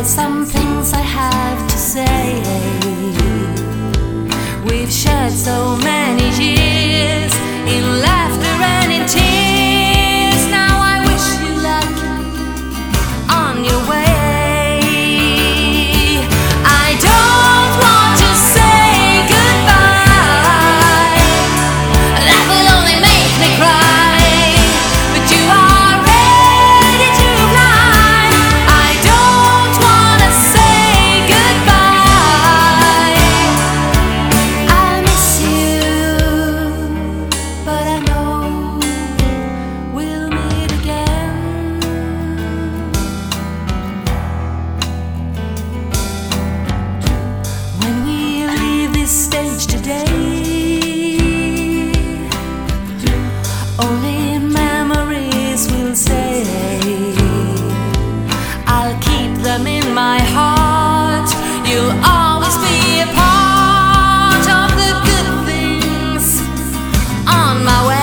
some things I have to say. We've shared so many years in laughter and in tears. Now I wish you luck on your way. I don't want to say goodbye. That will only make me cry. But you are ready to fly. I don't want to say goodbye. I miss you, but I know we'll meet again. When we leave this stage today, only memories will stay. I'll keep them in my heart. You'll always be a part of the good things on my way.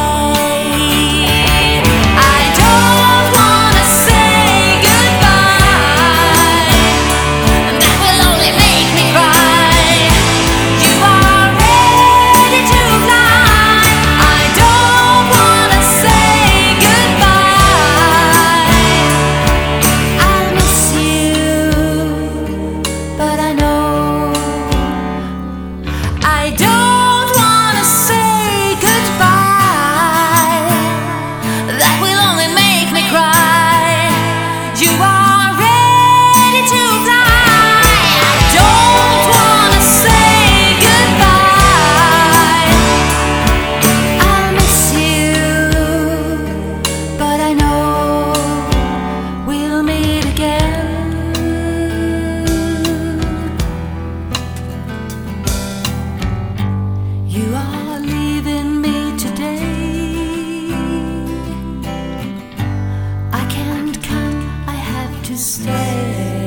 I don't wanna say goodbye. That will only make me cry. You are ready to fly. I don't wanna say goodbye. I miss you, but I know I don't wanna say goodbye. That will only make me cry. You are ready to fly. I don't wanna say goodbye. I miss you, but I know we'll meet again. You are leaving me today. I can't come, I have to stay.